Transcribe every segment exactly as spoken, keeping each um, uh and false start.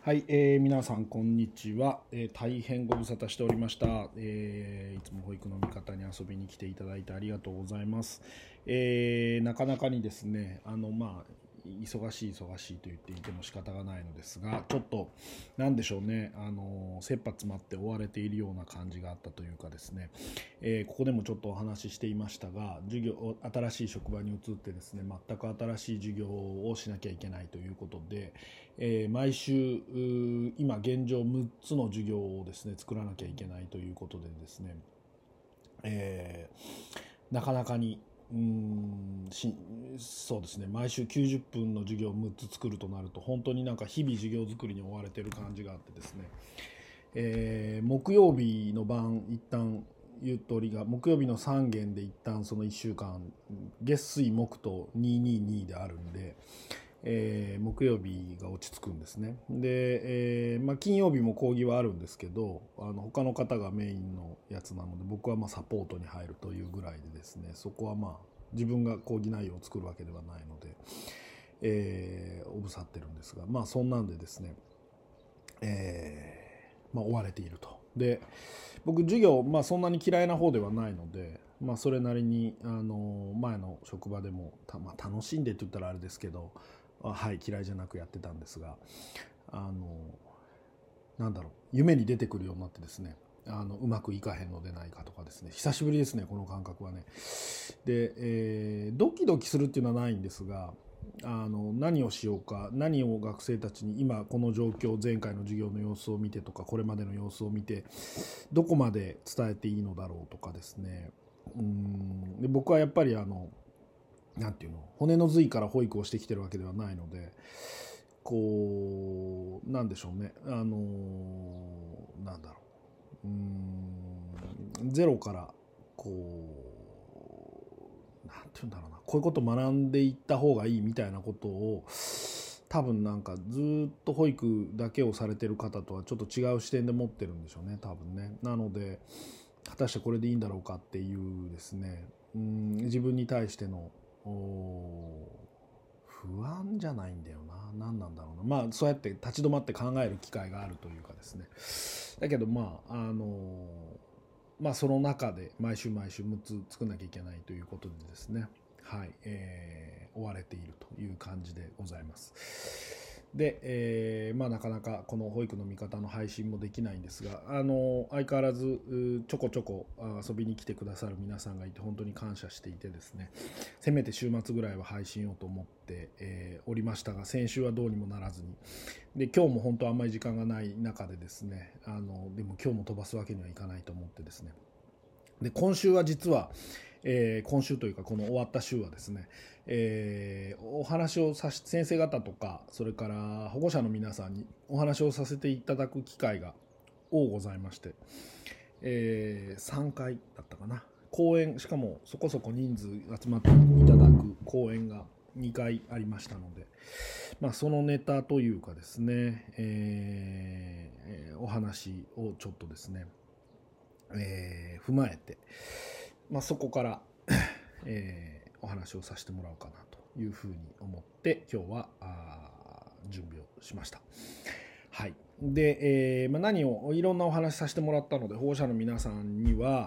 はい、えー、皆さんこんにちは、えー、大変ご無沙汰しておりました、えー、いつも保育の味方に遊びに来ていただいてありがとうございます、えー、なかなかにですねあのまあ忙しい忙しいと言っていても仕方がないのですが、ちょっとなんでしょうね、あの切羽詰まって追われているような感じがあったというかですね、えー、ここでもちょっとお話ししていましたが、授業新しい職場に移ってですね、全く新しい授業をしなきゃいけないということで、えー、毎週今現状むっつの授業をですね作らなきゃいけないということでですね、えー、なかなかにうーんしそうですね、毎週きゅうじゅっぷんの授業をむっつ作るとなると本当になんか日々授業作りに追われている感じがあってですね、えー、木曜日の晩一旦ゆとりが木曜日のさん限で一旦そのいっしゅうかん月水木とにひゃくにじゅうにであるんで、えー、木曜日が落ち着くんですね。で、えーまあ、金曜日も講義はあるんですけど、あの他の方がメインのやつなので僕はまあサポートに入るというぐらいでですね、そこはまあ自分が講義内容を作るわけではないので、えー、おぶさってるんですが、まあそんなんでですね、えーまあ、追われていると。で僕授業、まあ、そんなに嫌いな方ではないので、まあ、それなりにあの前の職場でもた、まあ、楽しんでって言ったらあれですけど、はい、嫌いじゃなくやってたんですが、あのなんだろう、夢に出てくるようになってですね、あのうまくいかへんのでないかとかですね、久しぶりですねこの感覚はね。で、えー、ドキドキするっていうのはないんですが、あの何をしようか、何を学生たちに今この状況、前回の授業の様子を見てとかこれまでの様子を見てどこまで伝えていいのだろうとかですね、うーんで僕はやっぱりあのなんていうの、骨の髄から保育をしてきてるわけではないので、こうなんでしょうね、あのなんだろう、うーんゼロからこうなんていうんだろうな、こういうことを学んでいった方がいいみたいなことを多分なんかずっと保育だけをされてる方とはちょっと違う視点で持ってるんでしょうね、多分ね。なので果たしてこれでいいんだろうかっていうですね、うん、自分に対しての不安じゃないんだよな、何なんだろうな、まあそうやって立ち止まって考える機会があるというかですね、だけどまああのまあその中で毎週毎週むっつ作んなきゃいけないということでですね、はい、えー、追われているという感じでございます。で、えーまあ、なかなかこの保育の味方の配信もできないんですが、あの相変わらずちょこちょこ遊びに来てくださる皆さんがいて本当に感謝していてですね、せめて週末ぐらいは配信をと思って、えー、おりましたが、先週はどうにもならずに、で今日も本当あんまり時間がない中でですね、あのでも今日も飛ばすわけにはいかないと思ってですね、で今週は実は、えー、今週というかこの終わった週はですね、えー、お話をさし先生方とかそれから保護者の皆さんにお話をさせていただく機会が多ございまして、えー、さんかいだったかな、講演、しかもそこそこ人数集まっていただく講演がにかいありましたので、まあ、そのネタというかですね、えー、お話をちょっとですね、えー、踏まえて、まあ、そこから、えー、お話をさせてもらおうかなというふうに思って今日はあ準備をしました。はい。で、えーまあ、何をいろんなお話させてもらったので保護者の皆さんには、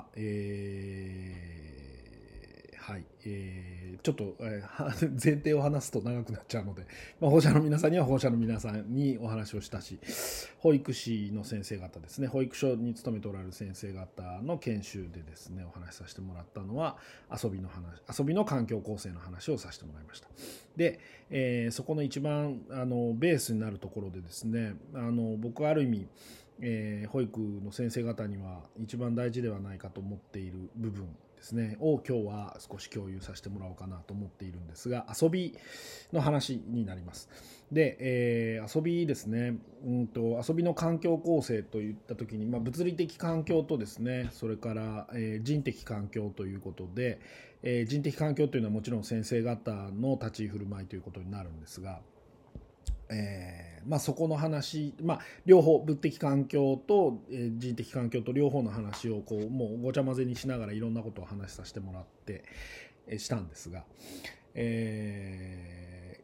えー、はい、えー、ちょっと、えー、前提を話すと長くなっちゃうので、まあ、保護者の皆さんには保護者の皆さんにお話をしたし、保育士の先生方ですね、保育所に勤めておられる先生方の研修でですねお話しさせてもらったのは遊びの話、遊びの環境構成の話をさせてもらいました。で、えー、そこの一番あのベースになるところでですね、あの僕はある意味、えー、保育の先生方には一番大事ではないかと思っている部分ですねを今日は少し共有させてもらおうかなと思っているんですが、遊びの話になります。で、えー、遊びですね、うんと遊びの環境構成といった時に、まあ、物理的環境とですね、それから、えー、人的環境ということで、えー、人的環境というのはもちろん先生方の立ち居振る舞いということになるんですが、えーまあ、そこの話、まあ、両方物的環境と、えー、人的環境と両方の話をこうもうごちゃ混ぜにしながらいろんなことを話しさせてもらって、えー、したんですが、え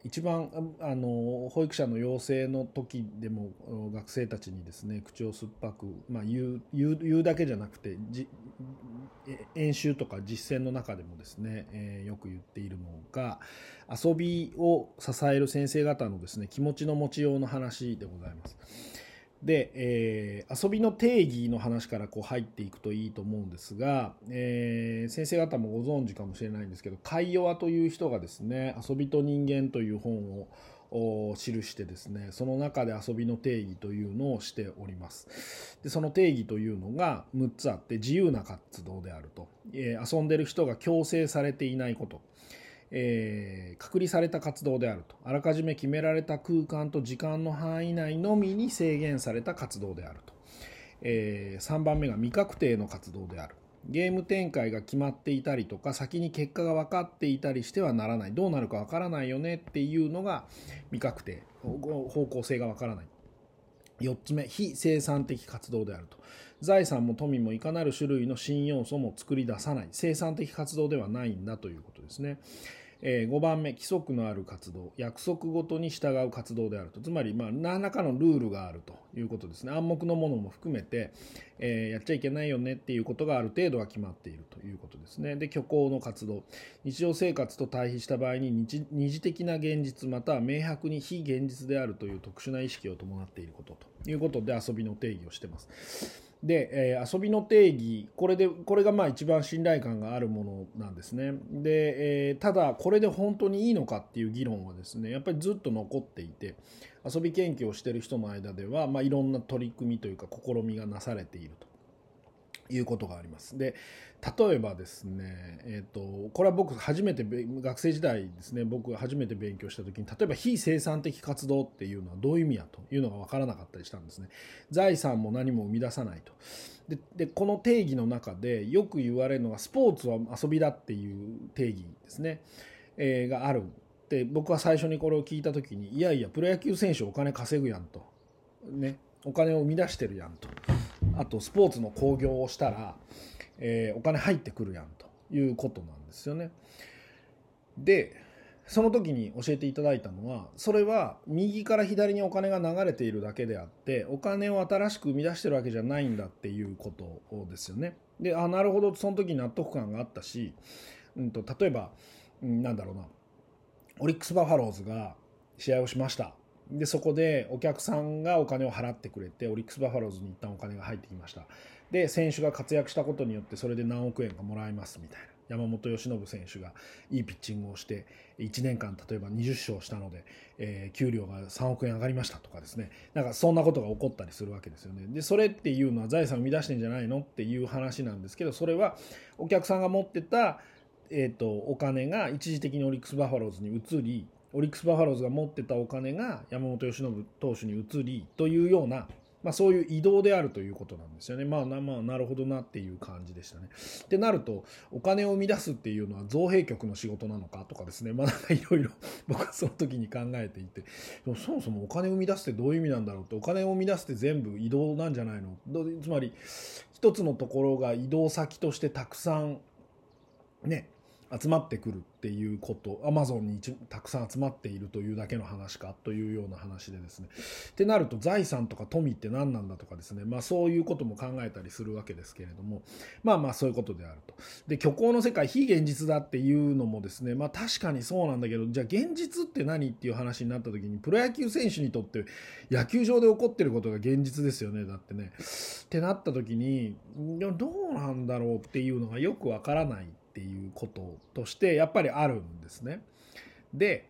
一番あの保育者の養成の時でも学生たちにですね口を酸っぱく、まあ、言う、言う、言うだけじゃなくてじ演習とか実践の中でもですね、えー、よく言っているのが遊びを支える先生方のですね気持ちの持ちようの話でございます。で、えー、遊びの定義の話からこう入っていくといいと思うんですが、えー、先生方もご存知かもしれないんですけど、カイヨワという人がですね遊びと人間という本を記してですね、その中で遊びの定義というのをしております。でその定義というのがむっつあって、自由な活動であると、えー、遊んでる人が強制されていないこと、えー、隔離された活動であると、あらかじめ決められた空間と時間の範囲内のみに制限された活動であると、えー、さんばんめが未確定の活動である、ゲーム展開が決まっていたりとか先に結果が分かっていたりしてはならない、どうなるか分からないよねっていうのが未確定、方向性が分からない。よっつめ、非生産的活動であると、財産も富もいかなる種類の新要素も作り出さない、生産的活動ではないんだということですね。ごばんめ、規則のある活動、約束ごとに従う活動であると、つまりまあ何らかのルールがあるということですね。暗黙のものも含めて、えー、やっちゃいけないよねっていうことがある程度は決まっているということですね。で、虚構の活動、日常生活と対比した場合に日二次的な現実または明白に非現実であるという特殊な意識を伴っていることということで遊びの定義をしています。で、えー、遊びの定義、これでこれがまあ一番信頼感があるものなんですね。で、えー、ただこれで本当にいいのかっていう議論はですねやっぱりずっと残っていて、遊び研究をしている人の間では、まあ、いろんな取り組みというか試みがなされているということがあります。で、例えばですね、えーと、これは僕初めて学生時代ですね、僕が初めて勉強した時に、例えば非生産的活動っていうのはどういう意味やというのが分からなかったりしたんですね。財産も何も生み出さないと。で、でこの定義の中でよく言われるのがスポーツは遊びだっていう定義ですね、えー、がある。で、僕は最初にこれを聞いた時に、いやいやプロ野球選手お金稼ぐやんと、ね、お金を生み出してるやんと、あとスポーツの興行をしたら、えー、お金入ってくるやんということなんですよね。で、その時に教えていただいたのは、それは右から左にお金が流れているだけであって、お金を新しく生み出してるわけじゃないんだっていうことですよね。で、あ、なるほど、その時に納得感があったし、うんと、例えば、うん、なんだろうな、オリックスバファローズが試合をしました。で、そこでお客さんがお金を払ってくれて、オリックスバファローズに一旦お金が入ってきました。で、選手が活躍したことによってそれで何億円かもらえますみたいな。山本由伸選手がいいピッチングをしていちねんかん例えばにじゅっしょうしたので、えー、給料がさんおくえん上がりましたとかですね、なんかそんなことが起こったりするわけですよね。で、それっていうのは財産を生み出してんじゃないのっていう話なんですけど、それはお客さんが持ってた、えーと、お金が一時的にオリックスバファローズに移り、オリックスバファローズが持ってたお金が山本由伸投手に移りというような、まあ、そういう移動であるということなんですよね。まあ、なまあ、なるほどなっていう感じでしたね。ってなると、お金を生み出すっていうのは造幣局の仕事なのかとかですね、まあなんかいろいろ僕はその時に考えていて、そもそもお金を生み出すってどういう意味なんだろうって、お金を生み出すって全部移動なんじゃないの、つまり一つのところが移動先としてたくさんね集まってくるっていうこと、アマゾンにたくさん集まっているというだけの話かというような話でですね、ってなると財産とか富って何なんだとかですね、まあそういうことも考えたりするわけですけれども、まあまあそういうことであると。で、虚構の世界、非現実だっていうのもですね、まあ確かにそうなんだけど、じゃあ現実って何っていう話になった時に、プロ野球選手にとって野球場で起こってることが現実ですよね、だってね。ってなった時に、どうなんだろうっていうのがよくわからないっていうこととしてやっぱりあるんですね。で、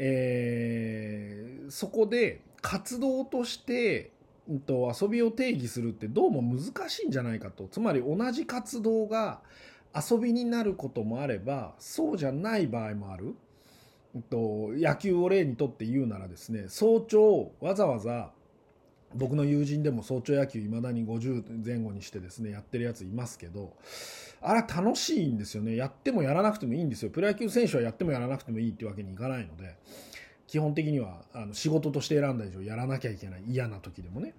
えー、そこで活動として、うん、と遊びを定義するってどうも難しいんじゃないかと。つまり同じ活動が遊びになることもあればそうじゃない場合もある。うん、と野球を例にとって言うならですね、早朝わざわざ僕の友人でも早朝野球いまだにごじゅうぜん後にしてですねやってるやついますけど、あれは楽しいんですよね。やってもやらなくてもいいんですよ。プロ野球選手はやってもやらなくてもいいっていうわけにいかないので、基本的にはあの仕事として選んだ以上やらなきゃいけない、嫌な時でもね。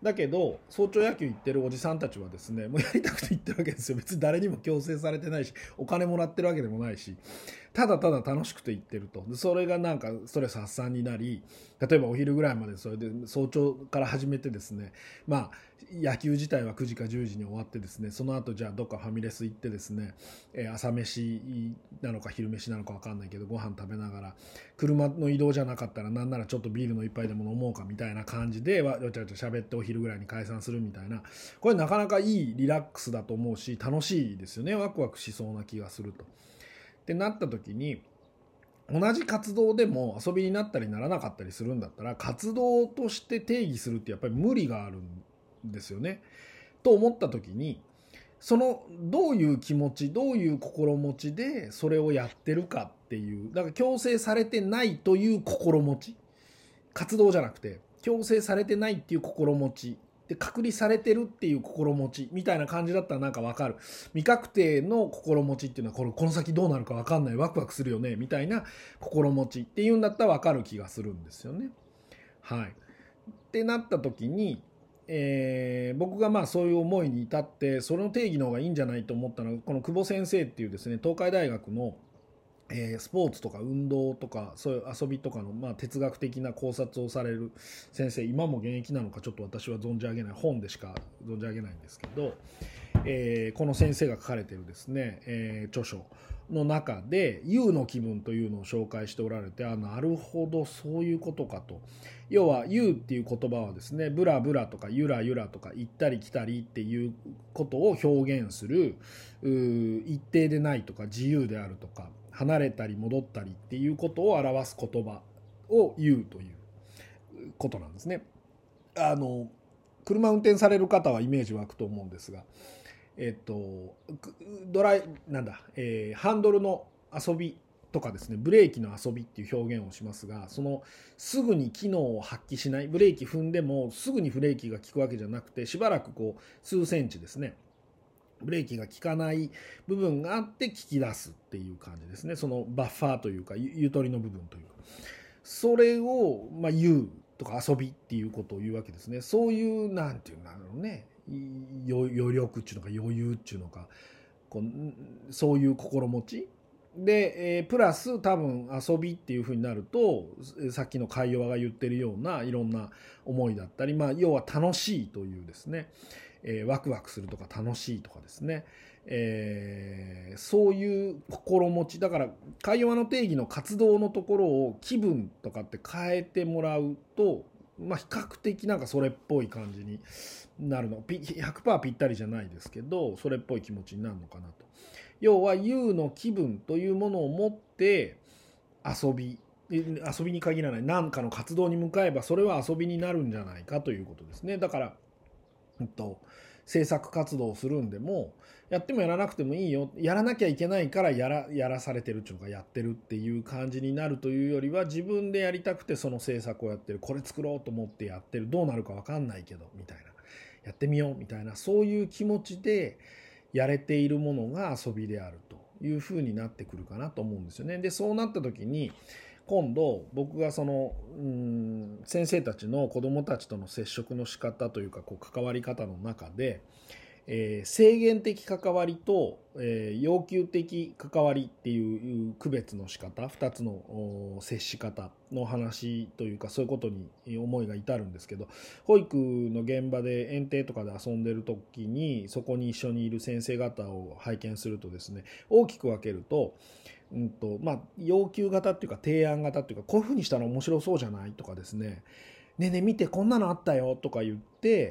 だけど早朝野球行ってるおじさんたちはですね、もうやりたくて行ってるわけですよ。別に誰にも強制されてないし、お金もらってるわけでもないし、ただただ楽しくて行ってると。でそれがなんかストレス発散になり、例えばお昼ぐらいまでそれで早朝から始めてですね、まあ野球自体はくじかじゅうじに終わってですね、その後じゃあどっかファミレス行ってですね、えー朝飯なのか昼飯なのか分かんないけどご飯食べながら、車の移動じゃなかったらなんならちょっとビールの一杯でも飲もうかみたいな感じでわちゃわちゃ喋ってお昼ぐらいに解散するみたいな、これなかなかいいリラックスだと思うし、楽しいですよね。ワクワクしそうな気がすると。ってなった時に、同じ活動でも遊びになったりならなかったりするんだったら、活動として定義するってやっぱり無理があるんですよね。と思った時に、そのどういう気持ち、どういう心持ちでそれをやってるかっていう、だから強制されてないという心持ち、活動じゃなくて強制されてないっていう心持ちで、隔離されてるっていう心持ちみたいな感じだったらなんかわかる。未確定の心持ちっていうのはこれこの先どうなるかわかんない、ワクワクするよねみたいな心持ちっていうんだったらわかる気がするんですよね。はい。ってなった時に、えー僕がまあそういう思いに至って、その定義の方がいいんじゃないと思ったのが、この久保先生っていうですね、東海大学のえースポーツとか運動とかそういう遊びとかの、まあ、哲学的な考察をされる先生、今も現役なのかちょっと私は存じ上げない、本でしか存じ上げないんですけど、えーこの先生が書かれているですね、えー著書の中で優の気分というのを紹介しておられて、あ、なるほどそういうことかと。要は優っていう言葉はですね、ブラブラとかゆらゆらとか行ったり来たりっていうことを表現する、うー一定でないとか自由であるとか離れたり戻ったりっていうことを表す言葉を言うということなんですね。あの車運転される方はイメージ湧くと思うんですが、えっとドライなんだ、えーハンドルの遊びとかですね、ブレーキの遊びっていう表現をしますが、そのすぐに機能を発揮しない、ブレーキ踏んでもすぐにブレーキが効くわけじゃなくて、しばらくこう数センチですね、ブレーキが効かない部分があって効き出すっていう感じですね。そのバッファーというかゆゆとりの部分というか、それをまあ言うとか遊びっていうことを言うわけですね。そういうなんていうんだろうね、余力っていうのか余裕っていうのか、こうそういう心持ちで、えープラス多分遊びっていう風になると、さっきの海洋が言ってるようないろんな思いだったり、まあ、要は楽しいというですね、えーワクワクするとか楽しいとかですね、えーそういう心持ちだから、会話の定義の活動のところを気分とかって変えてもらうと、まあ、比較的なんかそれっぽい感じになるの、ひゃくパーセントぴったりじゃないですけど、それっぽい気持ちになるのかなと。要は You の気分というものを持って遊び、遊びに限らない何かの活動に向かえばそれは遊びになるんじゃないかということですね。だから、うんと、制作活動をするんでも、やってもやらなくてもいいよ、やらなきゃいけないからやらやらされてるっていうかやってるっていう感じになるというよりは、自分でやりたくてその制作をやってる、これ作ろうと思ってやってる、どうなるか分かんないけどみたいな、やってみようみたいな、そういう気持ちでやれているものが遊びであるというふうになってくるかなと思うんですよね。でそうなった時に、今度僕がそのうん先生たちの子どもたちとの接触の仕方というか、こう関わり方の中で、えー制限的関わりと、えー要求的関わりっていう区別の仕方、ふたつのお接し方の話というか、そういうことに思いが至るんですけど、保育の現場で園庭とかで遊んでる時にそこに一緒にいる先生方を拝見するとですね、大きく分けると、うんとまあ、要求型っていうか提案型っていうか、こういう風にしたら面白そうじゃないとかですね、ねえねえ見てこんなのあったよとか言って、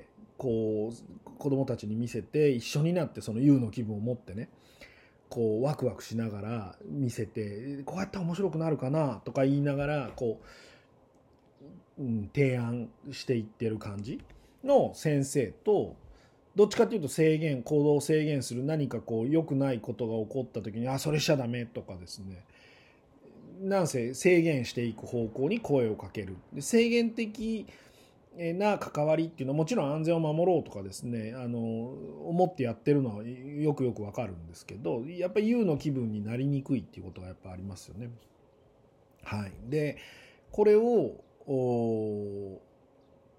こう子供たちに見せて、一緒になってその You の気分を持ってね、こうワクワクしながら見せて、こうやったら面白くなるかなとか言いながらこう、うん、提案していってる感じの先生と、どっちかというと制限、行動を制限する、何かこう良くないことが起こった時に、あそれしちゃダメとかですね、なんせ制限していく方向に声をかける。で制限的な関わりっていうのはもちろん安全を守ろうとかですね、あの思ってやってるのはよくよくわかるんですけど、やっぱり You の気分になりにくいっていうことがやっぱありますよね。はい。でこれを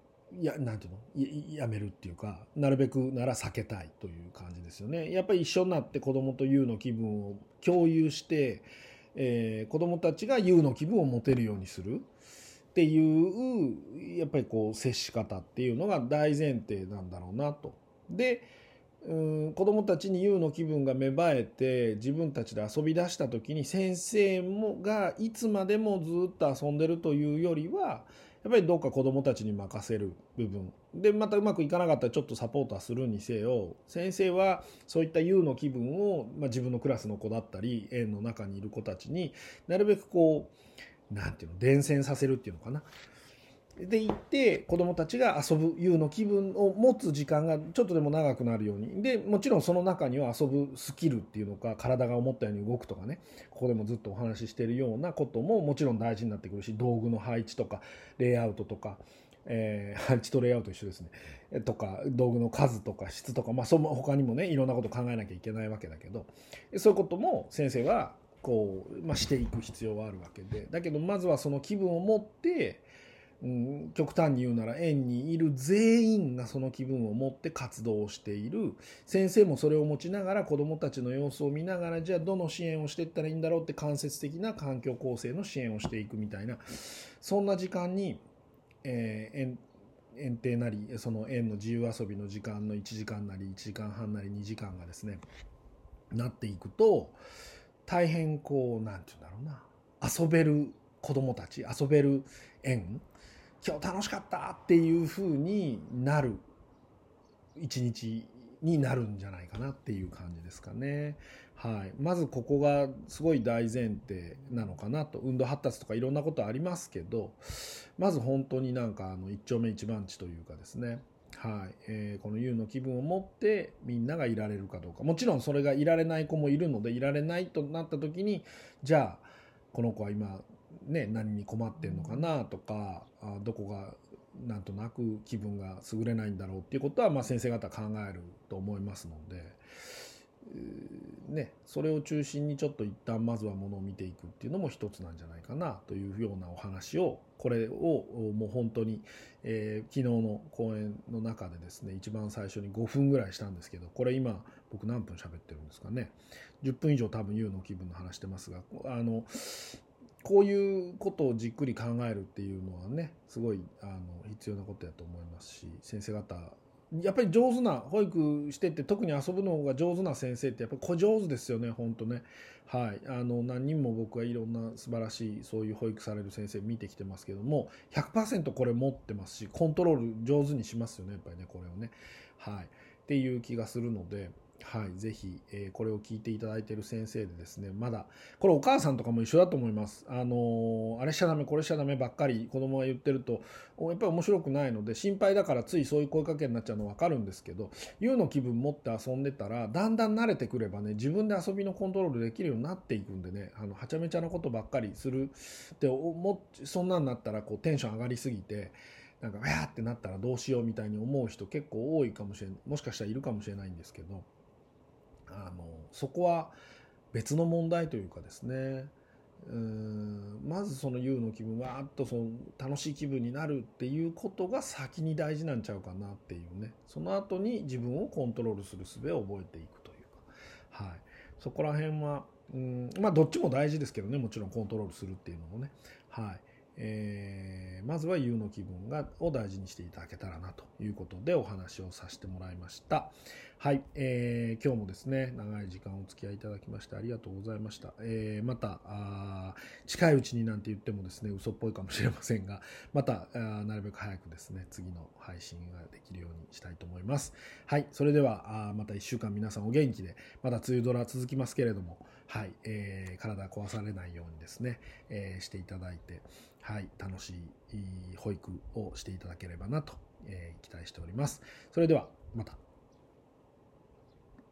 いやなんていうのやめるっていうか、なるべくなら避けたいという感じですよね。やっぱり一緒になって子どもと ユー の気分を共有して、えー、子どもたちが ユー の気分を持てるようにするっていうやっぱりこう接し方っていうのが大前提なんだろうなと。で、うん、子どもたちに ユー の気分が芽生えて自分たちで遊び出した時に、先生もがいつまでもずっと遊んでるというよりは、やっぱりどっか子どもたちに任せる部分で、またうまくいかなかったらちょっとサポートはするにせよ、先生はそういった ユー の気分を、まあ、自分のクラスの子だったり園の中にいる子たちになるべくこうなんていうの伝染させるっていうのかな。で行って子どもたちが遊ぶ ユー の気分を持つ時間がちょっとでも長くなるように。でもちろんその中には遊ぶスキルっていうのか、体が思ったように動くとかね、ここでもずっとお話ししているようなことももちろん大事になってくるし、道具の配置とかレイアウトとか、えー、配置とレイアウト一緒ですねとか、道具の数とか質とか、まあ、その他にもねいろんなこと考えなきゃいけないわけだけど、そういうことも先生はこう、まあ、していく必要はあるわけで、だけどまずはその気分を持って、うん、極端に言うなら園にいる全員がその気分を持って活動をしている。先生もそれを持ちながら子どもたちの様子を見ながら、じゃあどの支援をしていったらいいんだろうって間接的な環境構成の支援をしていくみたいな、そんな時間に、えー、園園庭なりその園の自由遊びの時間のいちじかんなりいちじかんはんなりにじかんがですねなっていくと、大変こうなんていうんだろうな、遊べる子どもたち、遊べる園、今日楽しかったっていう風になる一日になるんじゃないかなっていう感じですかね。はい、まずここがすごい大前提なのかなと。運動発達とかいろんなことありますけど、まず本当になんかあの一丁目一番地というかですね、はいえー、この ユー の気分を持ってみんながいられるかどうか、もちろんそれがいられない子もいるので、いられないとなった時に、じゃあこの子は今ね何に困ってんのかなとか、あどこがなんとなく気分が優れないんだろうっていうことは、まあ先生方考えると思いますので、ね、それを中心にちょっと一旦まずはものを見ていくっていうのも一つなんじゃないかなというようなお話を、これをもう本当に、えー、昨日の講演の中でですね一番最初にごふんぐらいしたんですけど、これ今僕何分喋ってるんですかね、じゅっぷん以上多分 ユー の気分の話してますが、あのこういうことをじっくり考えるっていうのはねすごいあの必要なことやと思いますし、先生方やっぱり上手な保育してて、特に遊ぶのが上手な先生ってやっぱり小上手ですよね、本当ね。はい、あの何人も僕はいろんな素晴らしいそういう保育される先生見てきてますけども、 ひゃくパーセント これ持ってますし、コントロール上手にしますよねやっぱりね、これをね。はい、っていう気がするので、はい、ぜひ、えー、これを聞いていただいている先生でですね、まだこれお母さんとかも一緒だと思います。あのー、あれしちゃダメこれしちゃダメばっかり子供が言ってるとやっぱり面白くないので、心配だからついそういう声かけになっちゃうの分かるんですけど、 ユー の気分持って遊んでたらだんだん慣れてくればね、自分で遊びのコントロールできるようになっていくんでね、あのはちゃめちゃなことばっかりするって思っそんなんなったらこうテンション上がりすぎてなんかわーってなったらどうしようみたいに思う人結構多いかもしれない、もしかしたらいるかもしれないんですけど、あのそこは別の問題というかですね、うーんまずその ユー の気分わーっとその楽しい気分になるっていうことが先に大事なんちゃうかなっていうね、その後に自分をコントロールする術を覚えていくというか、はい、そこら辺はうんまあどっちも大事ですけどね、もちろんコントロールするっていうのもね、はいえー、まずは ユー の気分がを大事にしていただけたらなということでお話をさせてもらいました。はい、えー、今日もですね長い時間お付き合いいただきましてありがとうございました。えー、またあ近いうちになんて言ってもですね嘘っぽいかもしれませんが、またあなるべく早くですね次の配信ができるようにしたいと思います。はい、それではあまたいっしゅうかん皆さんお元気で、まだ梅雨ドラ続きますけれども、はいえー、体壊されないようにですね、えー、していただいて、はい、楽しい保育をしていただければなと、えー、期待しております。それではまた。